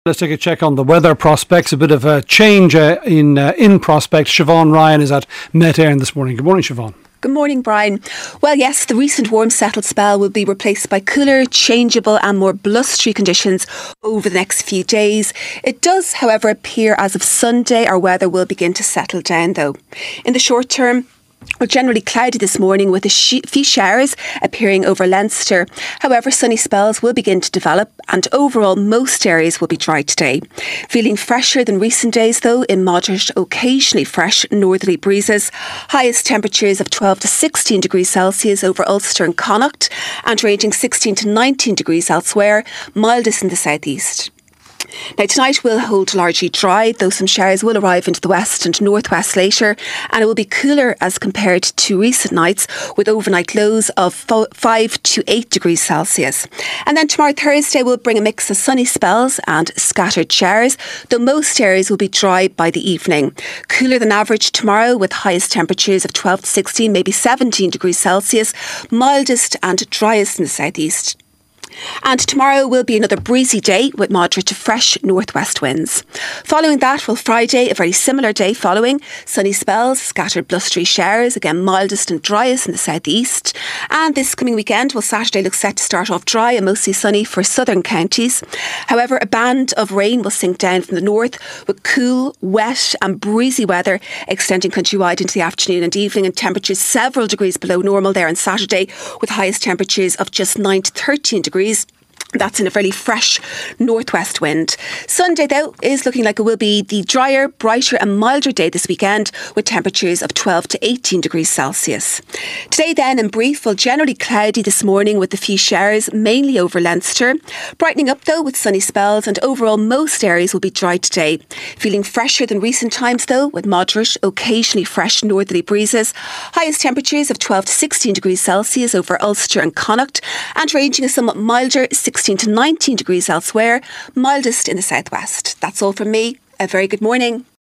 Let's take a check on the weather prospects. A bit of a change in prospect. Siobhan Ryan is at Met Éireann this morning. Good morning, Siobhan. Good morning, Brian. Well, yes, the recent warm settled spell will be replaced by cooler, changeable and more blustery conditions over the next few days. It does, however, appear as of Sunday our weather will begin to settle down, though. In the short term, we're generally cloudy this morning with a few showers appearing over Leinster. However, sunny spells will begin to develop and overall most areas will be dry today. Feeling fresher than recent days though, in moderate, occasionally fresh northerly breezes. Highest temperatures of 12 to 16 degrees Celsius over Ulster and Connacht and ranging 16 to 19 degrees elsewhere, mildest in the southeast. Now tonight will hold largely dry, though some showers will arrive into the west and northwest later, and it will be cooler as compared to recent nights with overnight lows of 5 to 8 degrees Celsius. And then tomorrow Thursday will bring a mix of sunny spells and scattered showers, though most areas will be dry by the evening. Cooler than average tomorrow with highest temperatures of 12 to 16, maybe 17 degrees Celsius, mildest and driest in the southeast. And tomorrow will be another breezy day with moderate to fresh northwest winds. Following that, Friday, a very similar day following. Sunny spells, scattered blustery showers, again mildest and driest in the southeast. And this coming weekend, Saturday looks set to start off dry and mostly sunny for southern counties. However, a band of rain will sink down from the north with cool, wet and breezy weather extending countrywide into the afternoon and evening, and temperatures several degrees below normal there on Saturday with highest temperatures of just 9 to 13 degrees. That's in a fairly fresh northwest wind. Sunday, though, is looking like it will be the drier, brighter and milder day this weekend with temperatures of 12 to 18 degrees Celsius. Today, then, in brief, generally cloudy this morning with a few showers, mainly over Leinster. Brightening up, though, with sunny spells and overall most areas will be dry today. Feeling fresher than recent times, though, with moderate, occasionally fresh northerly breezes. Highest temperatures of 12 to 16 degrees Celsius over Ulster and Connacht and ranging a somewhat milder 16 to 19 degrees elsewhere, mildest in the southwest. That's all from me. A very good morning.